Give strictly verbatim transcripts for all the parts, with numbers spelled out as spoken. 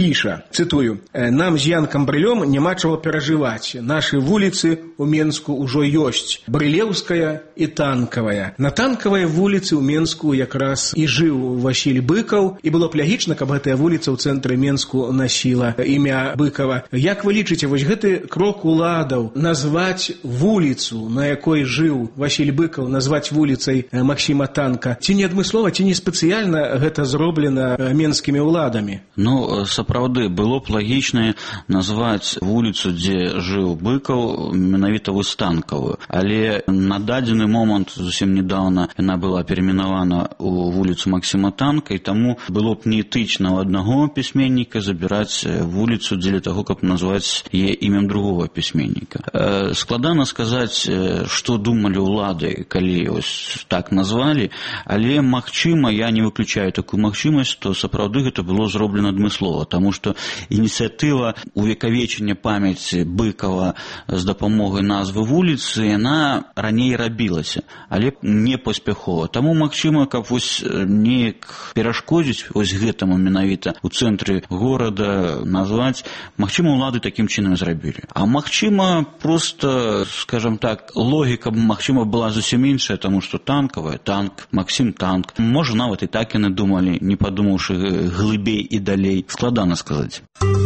піша, цытую: «Нам з Янкам Брылём няма чаго перажываць. Нашы вуліцы ў Менску ўжо ёсць. Брылеўская і Танкавая». На Танкавай вуліцы ў Менску якраз і жыў Васіль Быкаў, і было б лягічна, каб гэтая вуліца ў цэнтры Менску насіла імя Быкава. Як вы лічыце, вось гэты крок уладаў назваць вуліцу, на якой жыў Васіль Быкаў, назваць вуліцай Максіма Танка, ці не адмыслова, ці не спецыяльна гэта зроблена менскімі ўладамі? Ну, сапраўды, было б лагічна назваць вуліцу, дзе жыў Быкаў, менавіта вось Танкавую. Але на дадзены момант, зусім недавно, яна была перейменавана ў вуліцу Максіма Танка, і таму было б неэтычна ў аднаго пісьменніка забіраць вуліцу дзеля таго, каб назваць яе імем другого пісьменніка. Э, складана сказаць, што думалі ўлады, калі ось так назвалі, але, магчыма, я не выключаю такую магчымасць, што сапраўды гэта было зроблена адмыслова, таму што ініцыятыва увекавечання памяці Быкава з дапамогай назвы вуліцы, яна раней рабілася, але не паспяхова. Таму, магчыма, каб вось неяк перашкодзіць вось гэтаму менавіта ў цэнтры горада назваць, магчыма, ўлады такім чынам зрабілі. А магчыма, проста, скажам так, логіка, магчыма, была зусім іншая, таму што Танкавая, Танк, Максім Танк. Можа, нават і так яны думалі, не падумаўшы глыбей і далей. Складана сказаць.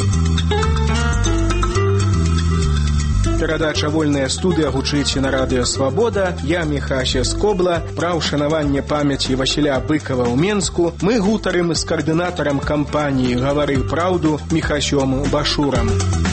Перадача «Вольная студыя» гучыць на радыё «Свабода». Я Міхася Скобла. Пра ўшанаванне памяці Васіля Быкава ў Менску мы гутарым з каардынатарам кампаніі «Гавары праўду» Міхасём Башурам.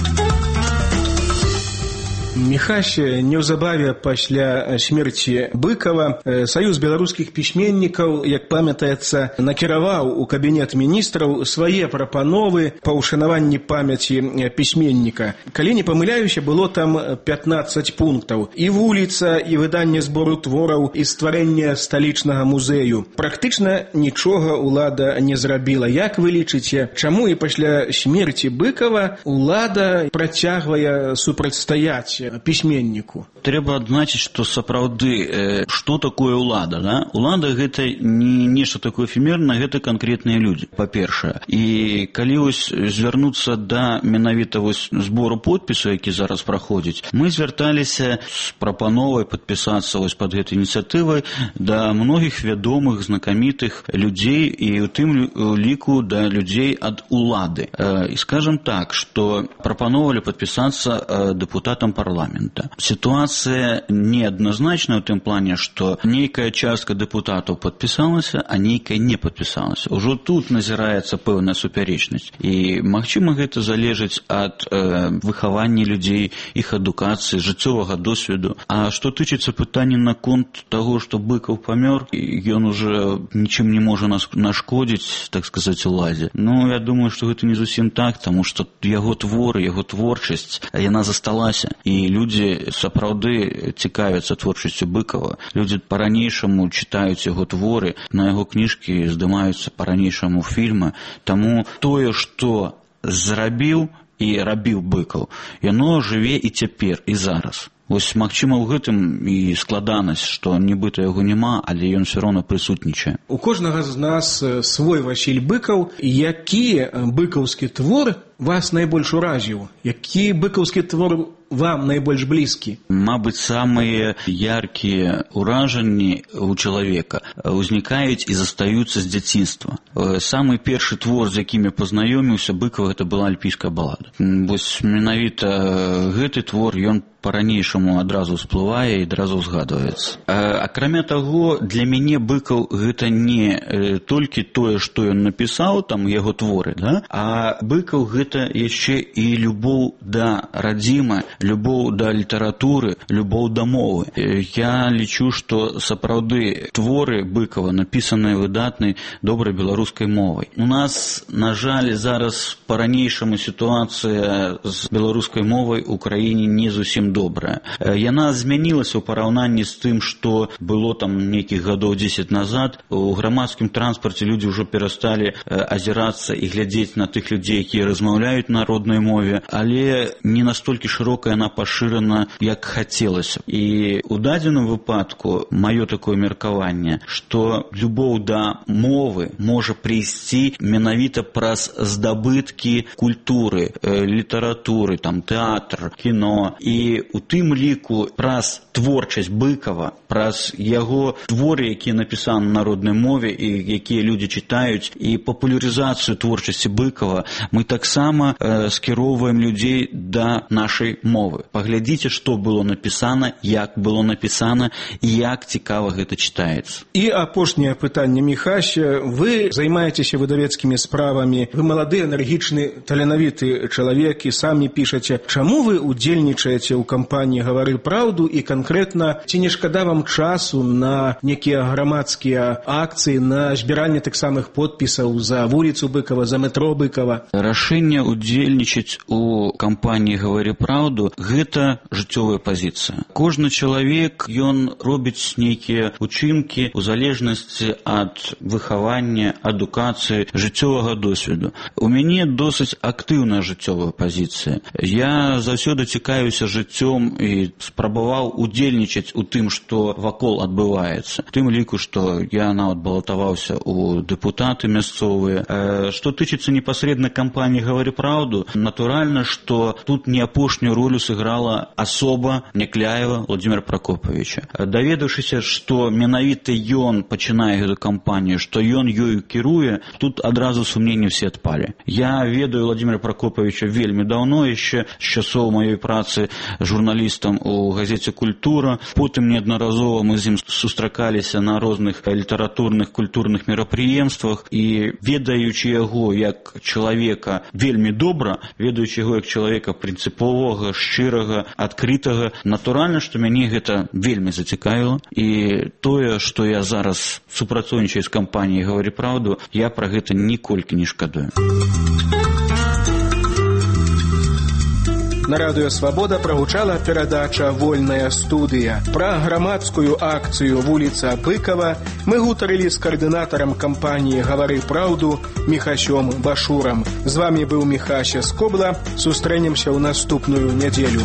Міхася, неўзабаве пасля смерці Быкава Саюз беларускіх пісьменнікаў, як памятаецца, накіраваў у кабінет міністраў свае прапановы па ўшанаванні памяці пісьменніка. Калі не памыляюся, было там пятнаццаць пунктаў. І вуліца, і выданне збору твораў, і стварэнне сталічнага музею. Практычна нічога ўлада не зрабіла. Як вы лічыце, чаму і пасля смерці Быкава ўлада працягвае супрацьстаяць пісьменніку? Трэба адзначыць, што сапраўды, што такое ўлада, да? Улада гэта не нешта такое эфемернае, гэта канкрэтныя людзі, па-першае. І калі вось звярнуцца да менавіта вось збору подпісу, які зараз праходзіць, мы звярталіся з прапановай падпісацца вось пад гэтай ініцыятывай да многіх вядомых, знакамітых людзей і ў тым ліку да людзей ад улады. І скажам так, што прапановалі падпісацца дэпутатам парламента. Ситуация неоднозначная в том плане, что некая частка депутатов подписалась, а некая не подписалась. Уже тут назирается певная суперечность. И, магчыма, это залежить от э, выхования людей, их адукации, жыццёвага досведу. А что тычыцца пытання наконт того, что Быков помер, и он уже ничем не может нас нашкодить, так сказать, уладзе. Ну, я думаю, что это не зусім так, потому что его творы, его творчесть, яна засталася. И люди сапраўды цікавяцца творчасцю Быкова. Люди по-ранейшаму читаюць яго творы, на яго кніжкі здымаюцца по-ранейшаму фільмы. Таму тое, што зрабіў і рабіў Быкаў, яно жыве і цяпер, і зараз. Вось, магчыма, у гэтым і складанасць, што нібыта яго няма, але ён все роўна прысутнічае. У кожнага з нас свой Васіль Быкаў. Які быкаўскі твор вас найбольш уразіў? Які быкаўскі твор вам найбольш блізкі? Мабыць, самыя яркія ўражанні у чалавека ўзнікаюць і застаюцца з дзяцінства. Самы першы твор, з якім я пазнаёміўся Быкава, гэта была альпійская балада. Вось менавіта гэты твор, ён по-ранейшаму адразу всплывае і адразу ўзгадваецца. Акрамя таго, для мяне Быкаў гэта не толькі тое, што ён напісаў, там яго творы, да? А Быкаў гэта яшчэ і любоў да радзімы, любоў да літаратуры, любоў да мовы. Я лічу, што сапраўды творы Быкава напісаныя выдатнай, добрай беларускай мовай. У нас, на жаль, зараз па-ранейшаму сітуацыя з беларускай мовай у краіне не зусім добрая. Яна змянілася ў параўнанні з тым, што было там нейкіх гадоў дзесяць назад. У грамадскім транспарце людзі ўжо перасталі азірацца і глядзець на тых людзей, якія размаўляюць размаўляюць на роднай мове, але не настолькі шырокая яна пашырана, як хацелася. І у дадзеным выпадку маё такое меркаванне, што любоў да мовы можа прыйсці менавіта праз здабыткі культуры, літаратуры, там, тэатр, кіно, і у тым ліку праз творчасць Быкова, праз яго творы, якія напісаны на роднай мове і якія людзі чытаюць, і папулярызацыю творчасці Быкова, мы таксама э, скіроўваем людзей да нашай мовы. Паглядзіце, што было напісана, як было напісана і як цікава гэта чытаецца. І апошняе пытанне, Міхася. Вы займаецеся выдавецкімі справамі, вы малады, энергічны, таленавіты чалавек і самі пішаце. Чаму вы удзельнічаеце ў кампаніі «Гавары праўду» і канкрэтна, ці не шкада вам часу на некія грамадскія акцыі, на збіранне тых самых подпісаў за вуліцу Быкова, за метро Быкова? Рашэнне удзельнічаць у кампаніі «Гавары праўду» – гэта жыццёвая пазіцыя. Кожны чалавек, ён робіць нейкія учынкі у залежнасці ад выхавання, адукацыі, жыццёвага досведу. У мяне досыць актыўная жыццёвая пазіцыя. Я заўсёды цікавіўся жыццём і спрабаваў удзельнічаць у тым, што вакол адбываецца. У тым ліку, што я нават балатаваўся у дэпутаты мясцовыя. Што тычыцца непасрэдна кампаніі «Гавары праўду», натуральна, што тут не апошнюю ролю сыграла асоба Някляева Владимира Прокоповича. Даведаўшыся, што менавіта ён пачынае гэту кампанію, што ён ёю кіруе, тут адразу сумненні все адпалі. Я ведаю Владимира Прокоповича вельмі даўно, яшчэ з часоў маёй працы журналістам у газеце «Культура». Потым неаднаразова мы з ім сустракаліся на розных літаратурных, культурных мерапрыемствах, і ведаючы яго як чалавека вельмі добра, ведаючы яго як чалавека прынцыповага, шчырага, адкрытага, натуральна, што мяне гэта вельмі зацікавіла. І тое, што я зараз супрацоўнічаю з кампаніяй «Гавары праўду», я пра гэта ніколькі не шкадую. На радыё «Свабода» прагучала перадача «Вольная студыя». Пра грамадскую акцыю «Вуліца Быкова» мы гутарылі з каардынатарам кампаніі «Гавары праўду» Міхасём Башурам. З вамі быў Міхася Скобла. Сустрэнемся ў наступную нядзелю.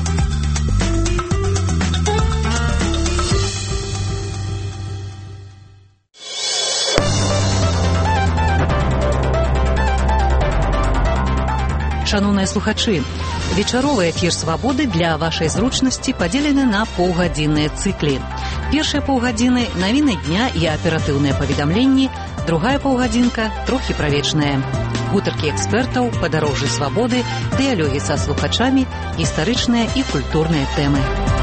Шановныя слухачы, вечаровы эфір «Свабоды» для вашай зручнасці падзелены на паўгадзінныя цыклі. Першыя паўгадзіны – навіны дня і аператыўныя паведамленні, другая паўгадзінка – трохі пра вечнае. Гутаркі экспертаў, падарожжы свабоды, дыялогі са слухачамі, гістарычныя і культурныя тэмы.